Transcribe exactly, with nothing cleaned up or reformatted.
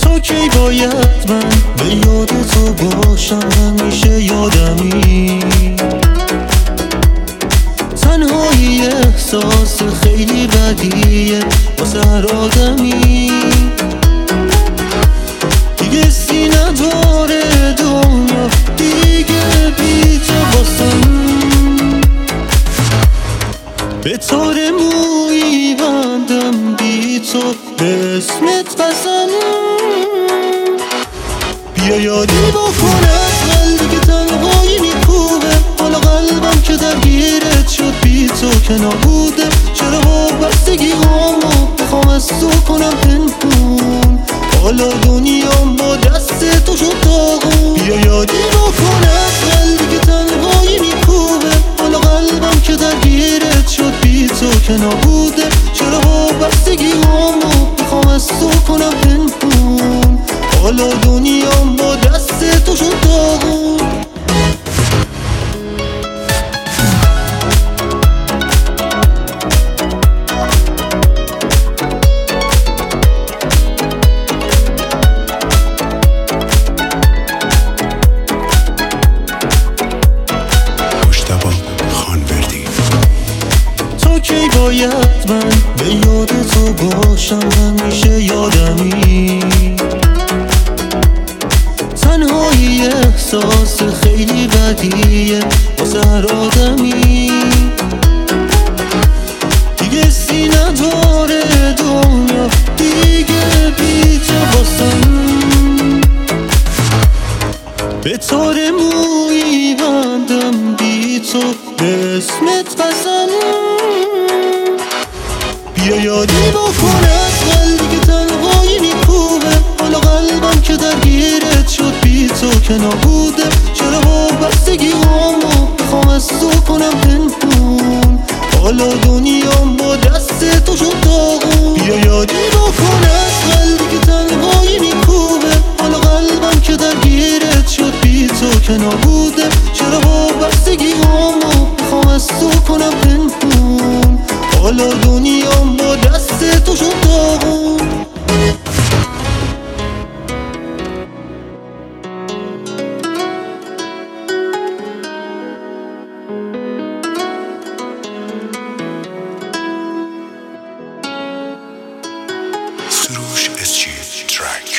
تو کی باید من به یاد تو باشم، همیشه یادمی. تنهایی احساس خیلی بدیه واسه هر آدمی. دیگه سی نداره دنیا، دیگه بی تو واسم. به تار مویی بندم بی تو، به اسمت بزن. بیا یادی بکن از قلبی که تنهایی میکوبه، حالا قلبم که درگیرت شد بی تو که نبوده. چرا وابستگی هامو بخوام از تو کنم پنهون، حالا دنیام با دست تو شد داغون. بیا یادی بکن از قلبی که تنهایی میکوبه، حالا قلبم که درگیرت شد بی تو که نبوده. چرا وابستگی هامو بخوام از تو کنم پنهون، حالا دنیام با دست تو شد داغون. تو کی باید من به یاد تو باشم، همیشه یادمی. تنهایی احساس خیلی بدیه واسه هر آدمی. دیگه سی نداره دنیا، دیگه بی تو واسم. به تار مویی بندم بی تو، به اسمت بزن. بیا یادی بکن از قلبی که تنهایی میکوبه، حالا قلبم که درگیرت شد بی تو که نبوده. چرا وابستگی هامو بخوام از تو کنم پنهون، حالا دنیام با دست تو شد داغون. بیا یادی بکن از قلبی که تنهایی میکوبه، حالا قلبم که درگیرت شد بی تو که نبوده. چرا وابستگی هامو بخوام از تو کنم پنهون، حالا دنیام با دست تو شد داغون. سروش اس جی ترک.